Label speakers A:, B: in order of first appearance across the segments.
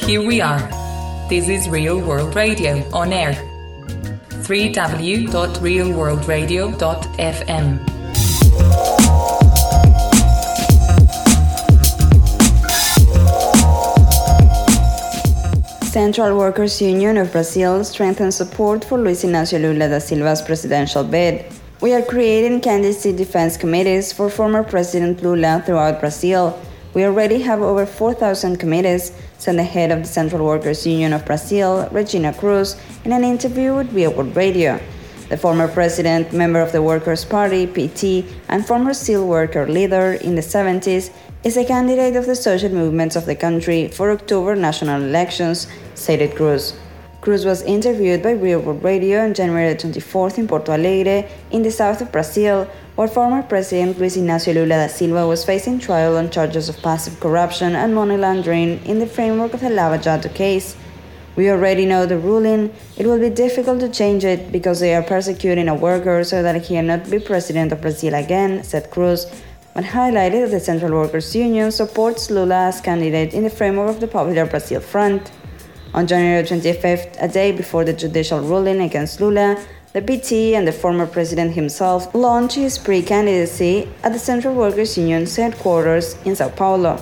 A: Here we are. This is Real World Radio on air. www.realworldradio.fm.
B: Central Workers Union of Brazil strengthens support for Luiz Inácio Lula da Silva's presidential bid. We are creating candidacy defense committees for former President Lula throughout Brazil. We already have over 4,000 committees, said the head of the Central Workers Union of Brazil, Regina Cruz, in an interview with Real World Radio. The former president, member of the Workers' Party, PT, and former steel worker leader in the 70s, is a candidate of the social movements of the country for October national elections, stated Cruz. Cruz was interviewed by Real World Radio on January 24th in Porto Alegre, in the south of Brazil, where former President Luiz Inácio Lula da Silva was facing trial on charges of passive corruption and money laundering in the framework of the Lava Jato case. We already know the ruling. It will be difficult to change it because they are persecuting a worker so that he cannot be president of Brazil again, said Cruz, but highlighted that the Central Workers Union supports Lula as candidate in the framework of the Popular Brazil Front. On January 25th, a day before the judicial ruling against Lula, the PT and the former president himself launched his pre-candidacy at the Central Workers Union's headquarters in Sao Paulo.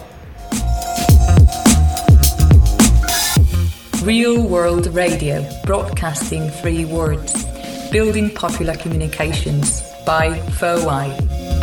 A: Real World Radio, broadcasting 3 words, building popular communications by FOI.